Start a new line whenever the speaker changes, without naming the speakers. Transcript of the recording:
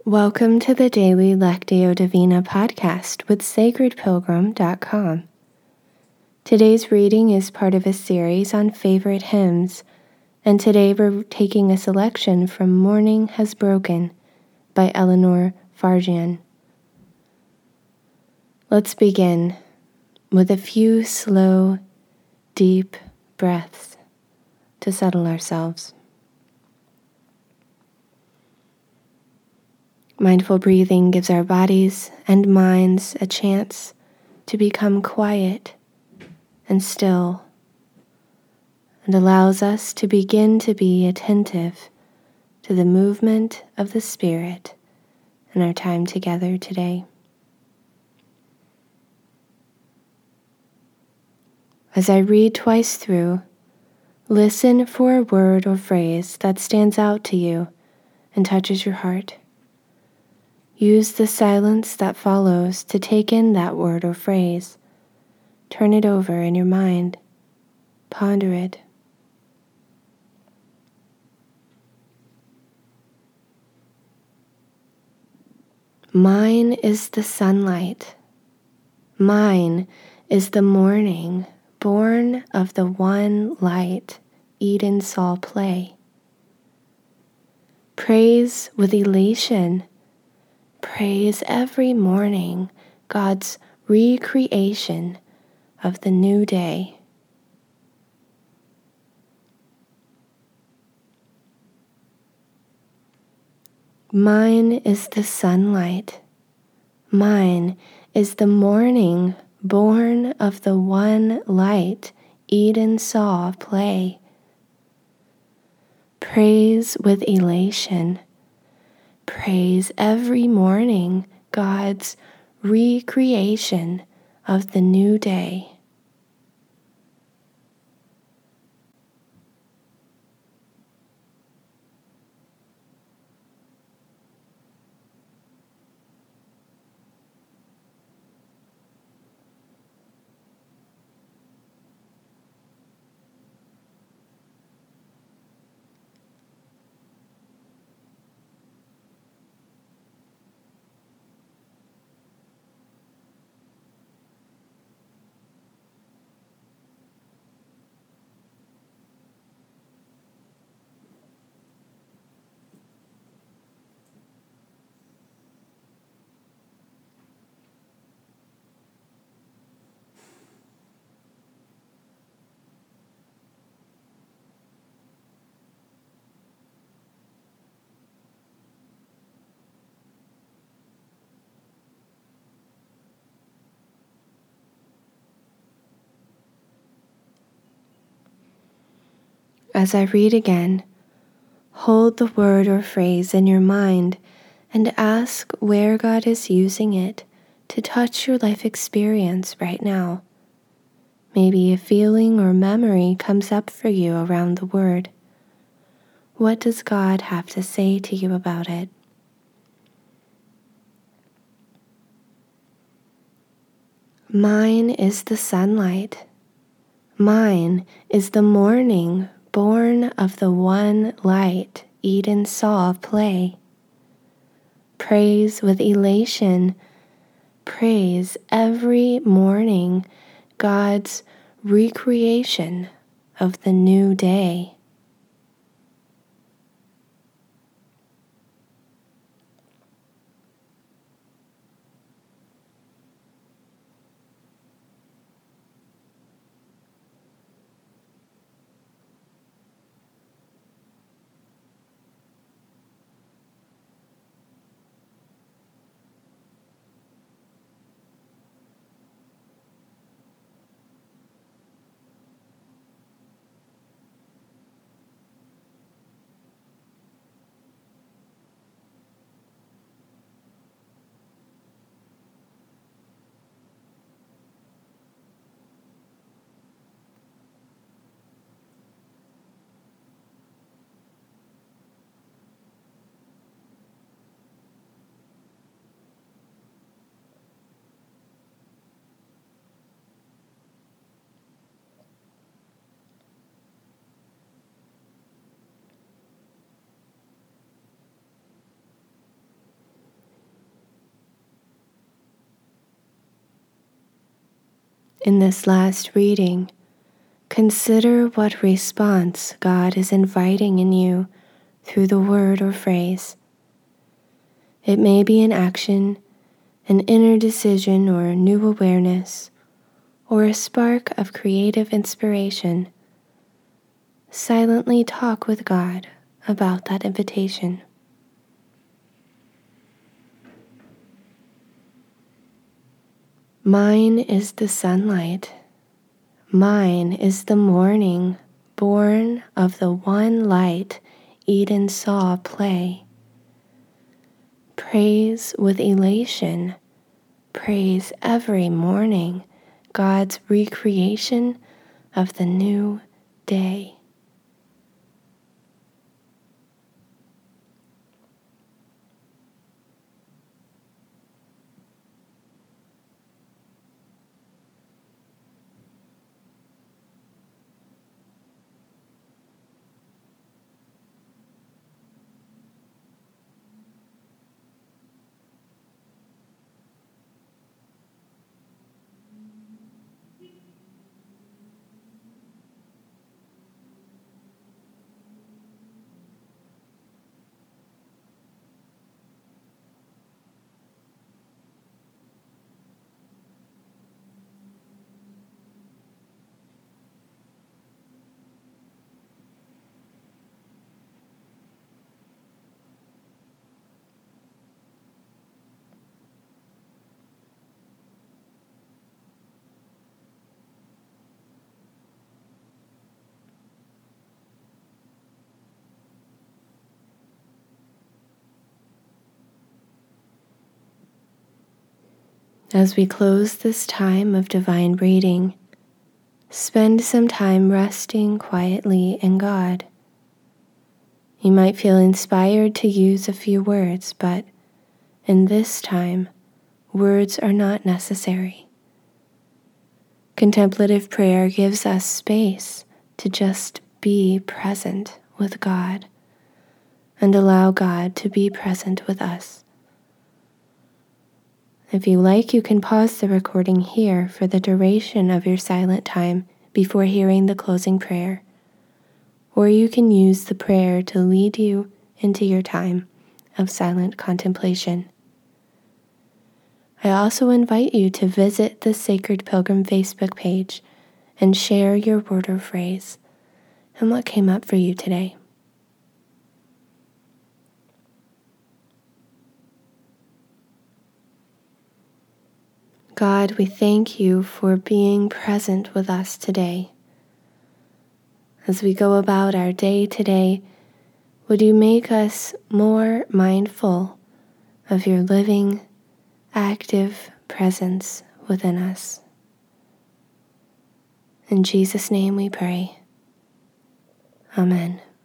Welcome to the Daily Lectio Divina podcast with sacredpilgrim.com. Today's reading is part of a series on favorite hymns, and today we're taking a selection from Morning Has Broken by Eleanor Farjeon. Let's begin with a few slow, deep breaths to settle ourselves. Mindful breathing gives our bodies and minds a chance to become quiet and still, and allows us to begin to be attentive to the movement of the Spirit in our time together today. As I read twice through, listen for a word or phrase that stands out to you and touches your heart. Use the silence that follows to take in that word or phrase. Turn it over in your mind. Ponder it. Mine is the sunlight. Mine is the morning, born of the one light Eden saw play. Praise with elation. Praise every morning God's recreation of the new day. Mine is the sunlight. Mine is the morning born of the one light Eden saw play. Praise with elation. Praise every morning God's recreation of the new day. As I read again, hold the word or phrase in your mind and ask where God is using it to touch your life experience right now. Maybe a feeling or memory comes up for you around the word. What does God have to say to you about it? Mine is the sunlight. Mine is the morning born of the one light Eden saw play. Praise with elation. Praise every morning God's recreation of the new day. In this last reading, consider what response God is inviting in you through the word or phrase. It may be an action, an inner decision or a new awareness, or a spark of creative inspiration. Silently talk with God about that invitation. Mine is the sunlight. Mine is the morning, born of the one light Eden saw play. Praise with elation, praise every morning, God's recreation of the new day. As we close this time of divine reading, spend some time resting quietly in God. You might feel inspired to use a few words, but in this time, words are not necessary. Contemplative prayer gives us space to just be present with God and allow God to be present with us. If you like, you can pause the recording here for the duration of your silent time before hearing the closing prayer, or you can use the prayer to lead you into your time of silent contemplation. I also invite you to visit the Sacred Pilgrim Facebook page and share your word or phrase and what came up for you today. God, we thank you for being present with us today. As we go about our day today, would you make us more mindful of your living, active presence within us? In Jesus' name we pray. Amen.